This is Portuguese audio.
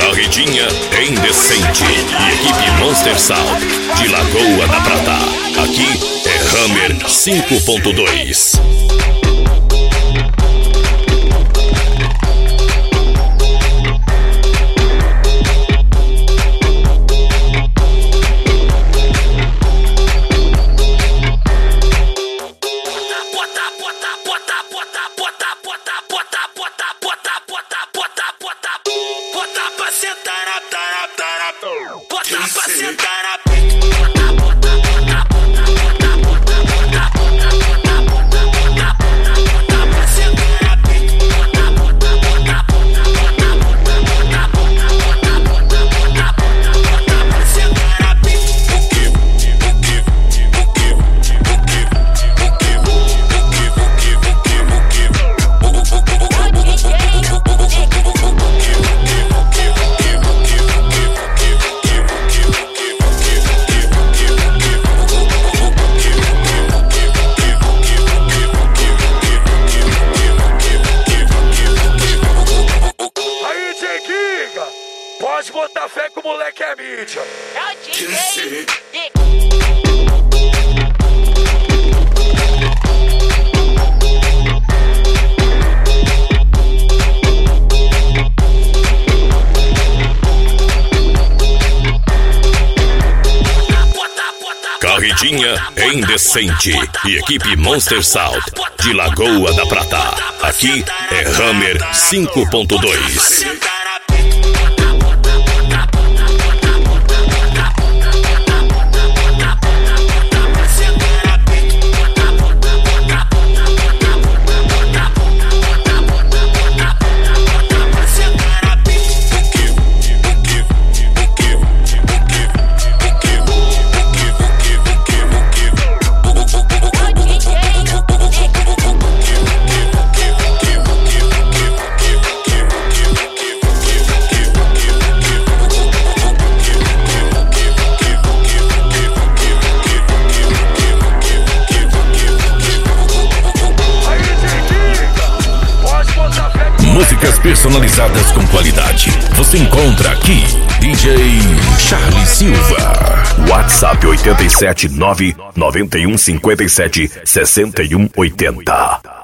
Corridinha Indecente e equipe Monster Sound de Lagoa da Prata. Aqui é Hammer 5.2. Pode botar fé que o moleque é mídia. Corridinha Indecente e equipe Monster Sound de Lagoa da Prata. Aqui é Hammer 5.2. Músicas personalizadas com qualidade. Você encontra aqui DJ Charlie Silva. WhatsApp 87 991 57 61 80.